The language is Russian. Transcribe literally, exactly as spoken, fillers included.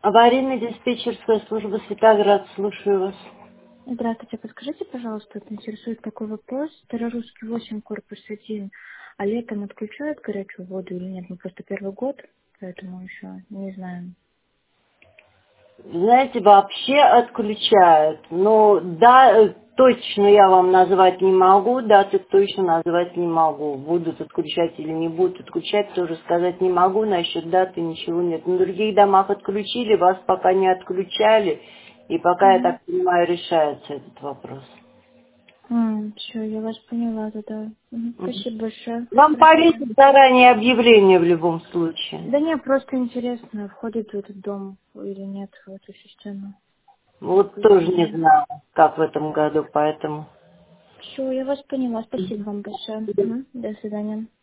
Аварийно-диспетчерская служба Светоград, слушаю вас. Здравствуйте, подскажите, пожалуйста, вот интересует такой вопрос. Старорусский восемь, корпус один, а летом отключают горячую воду или нет? Мы просто первый год, поэтому еще не знаем. Знаете, вообще отключают. Но да, э, точно я вам назвать не могу, даты точно назвать не могу. Будут отключать или не будут отключать, тоже сказать не могу. Насчет даты ничего нет. На других домах отключили, вас пока не отключали. И пока, я Угу. так понимаю, решается этот вопрос. Все, я вас поняла, да. Мгм. Мгм. Спасибо большое. Вам Хорошо. повесят заранее объявление в любом случае. Да не, просто интересно, входит в этот дом или нет, в эту систему. Вот тоже не знаю, как в этом году, поэтому. Все, я вас поняла. Спасибо вам большое. Мгм. До свидания.